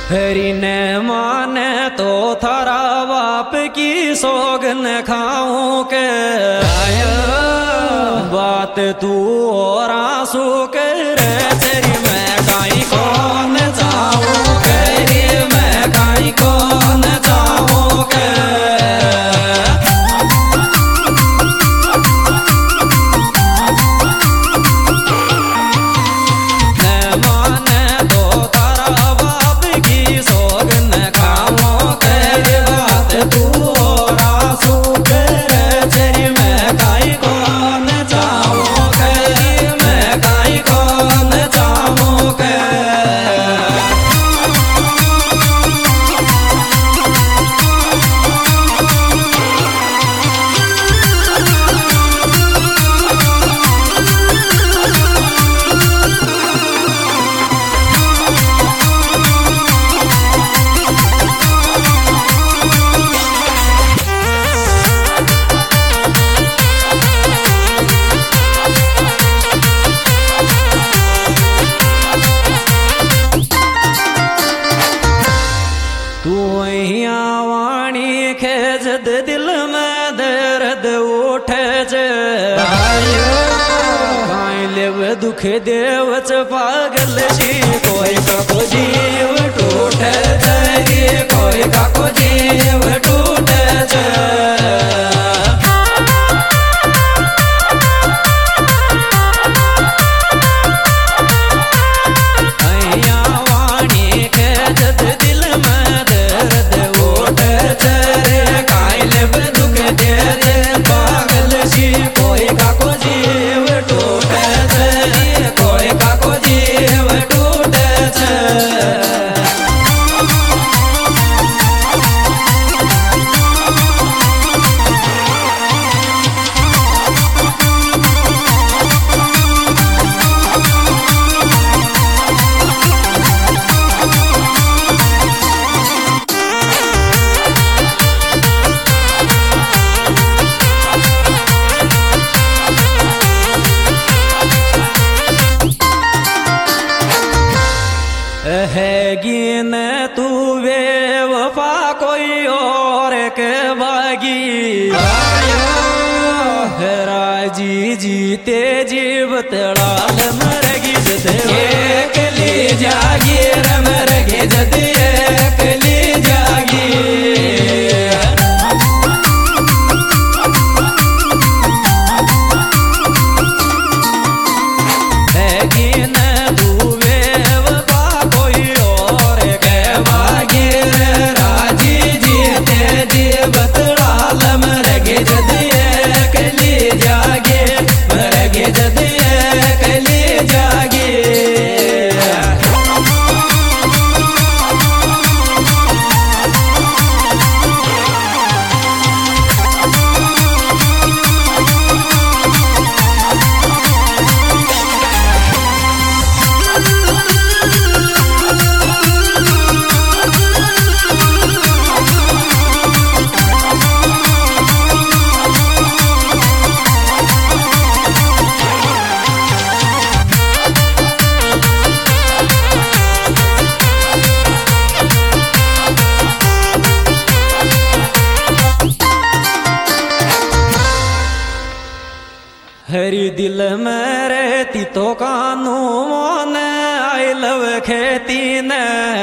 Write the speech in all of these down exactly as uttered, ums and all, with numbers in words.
हरि ने माने तो थारा बाप की सोगन खाऊं के बात तू और आंसू कर तेरी मैं काई कौन जाऊं तेरी मैं काई कौन जाऊं के दिल में दर्द उठे जे लेव दुख देव च पागल जी कोई का को जीव टूटे जे कोई का को जीव टूटे जे हैगी न तू वे वफा कोई और के बागी राजी जीते जीव तड़ाल मरगी जद एक ली जागी मरगी जद एक ली जागी हरी दिल में रहती तो कानू मोन आई लव खेती न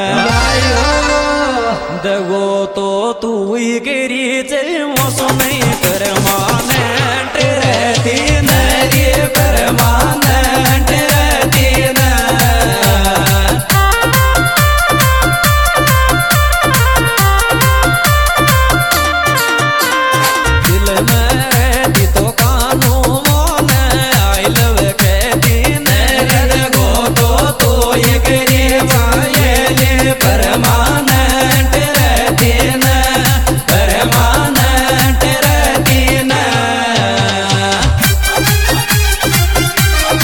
दगो तो तू ही गिरी चे मौसम नहीं कर माने रहती न रे परमानेंट रहती न दिल में रहती तो कानू परमानेंट रहती न परमानेंट रहती न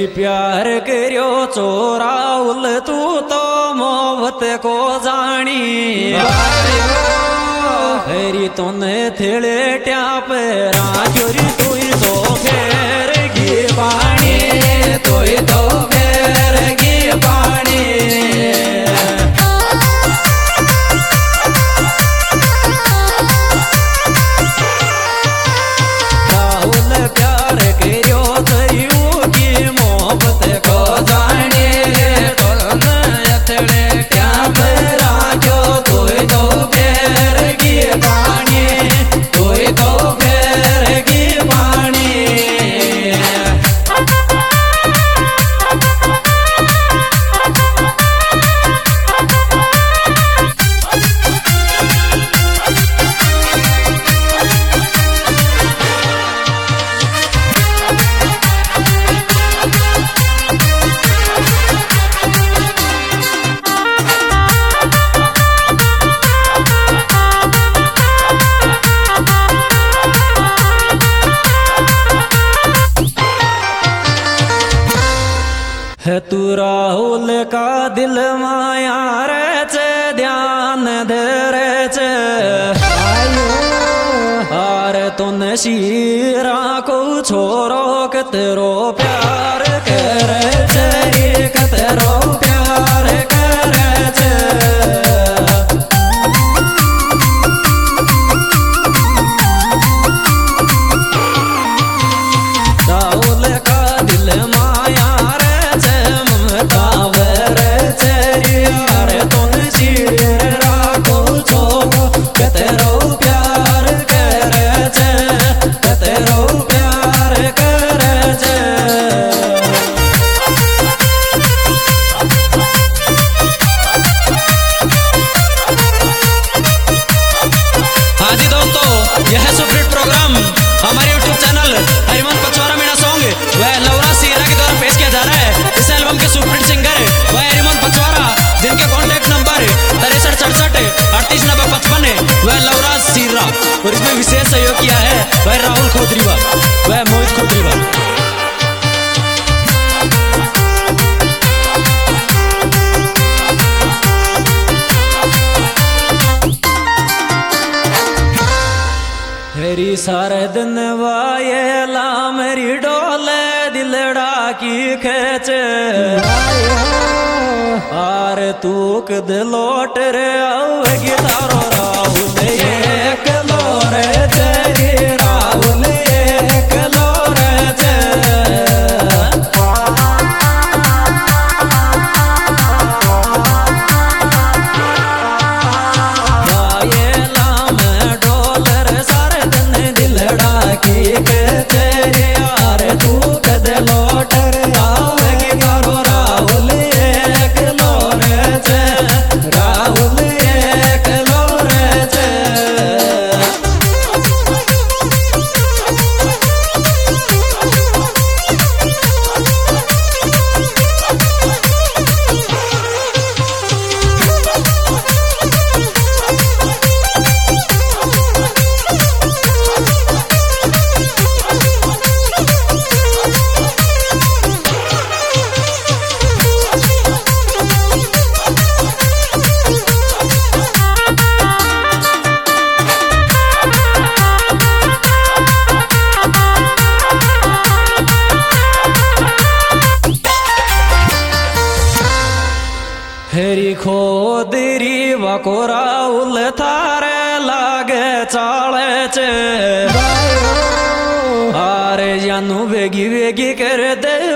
प्यार करियो चोराउल तू तो मोहब्बत को जानी हरी तोने थेले ट्याप राजोरी तू तो फेर गी पानी तू तो फेर गी पानी राहुल प्यार करियो तयू की मोहब्बत को जाने तोने थेले ट्याप राजो तू तो फेर गी पानी तू तो फेर गी पानी है तू राहुल का दिल माया रे चे ध्यान दे रे चे हार तो नशीरा को छोरो कतरो प्यार करे चे कतरो प्यार करे चे राहुल का दिल माया हमारे YouTube channel Hariman Pachwara Meena song वह लवराज सीरा के द्वारा पेश किया जा रहा है। इस एल्बम के सुपरहिट सिंगर वह हरिमन पचवारा जिनके कॉन्टैक्ट नंबर तिरसठ सड़सठ अड़तीस नब्बे पचपन है वह लवराज सीरा और इसमें विशेष सहयोग किया है वह राहुल खोदरीवा वह मोहित खोदरीवा। मेरी सारे दिन वायला मेरी डोले दिलड़ा की खेच आर तू कद लौट रे आओगी तारो राहुल एक लोरे तेरी राहुल एक लोरे ते हेरी खोदरी वकोरा उल थारे लागे चाले चे आरे जानू बेगी बेगी कर दे